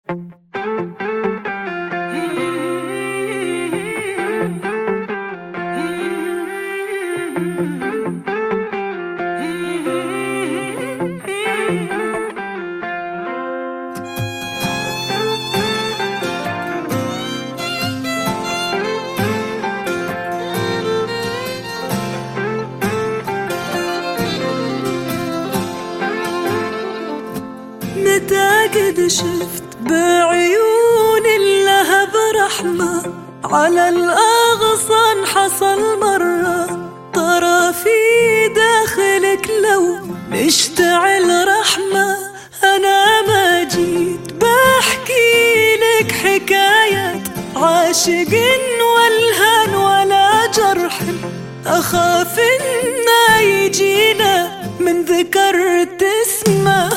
متى شفت بعيون اللهب رحمة على الأغصان حصل مرة ترى في داخلك لو نشتعل رحمة. أنا ما جيت بحكي لك حكايات عاشق والهان ولا جرح، أخاف إنه يجينا من ذكرت اسمه.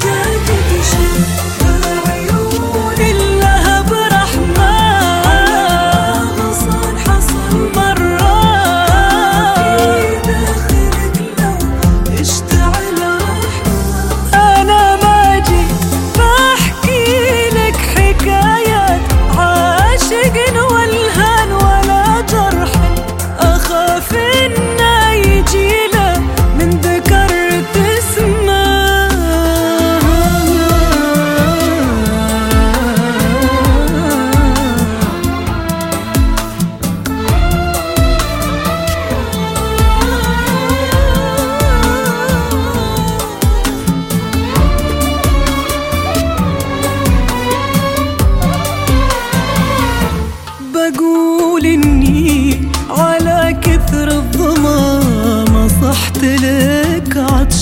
بقول إني على كثر الظما ما صحت لك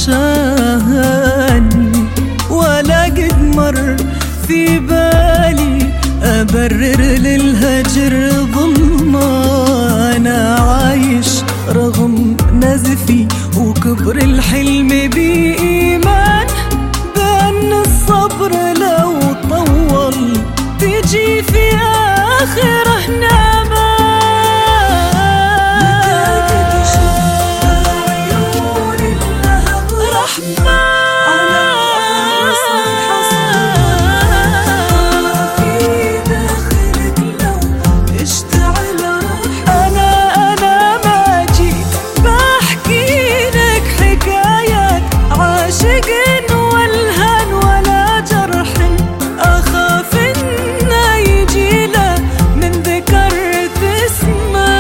عطشان، ولا قد مر في بالي أبرر للهجر ظلما. أنا عايش رغم نزفي وكبر الحلم بإيمان بأن الصبر لو طول تجي في آخره نعمة. عيون اللهب رحمة على الأغصان حصل في داخلك لو اشتعل رحمة. أنا ما جيت بحكي لك حكايات عاشق والهان ولا جرح، أخاف إنه يجيله من ذكرت اسمه.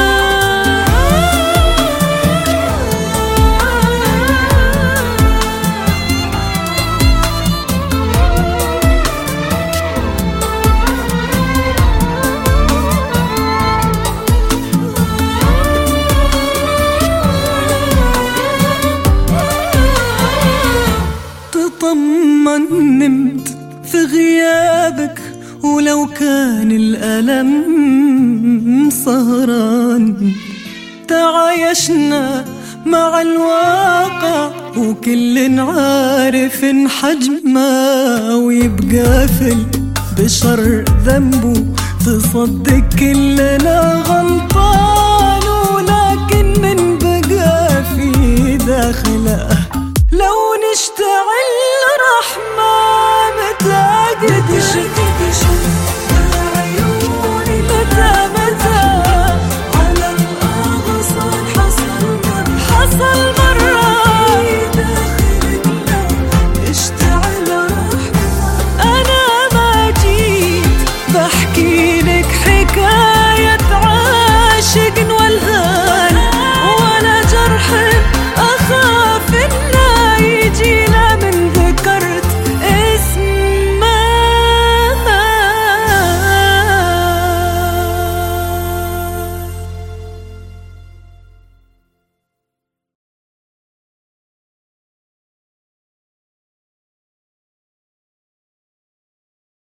تطمن نمت في غيابك ولو كان الألم سهران، تعايشنا مع الواقع وكل عارف حجمه، ويبقى في البشر ذنبه تصدق كلنا غلطان، ولكن من بقى في داخله لو نشتعل رحمة. متى قد شفت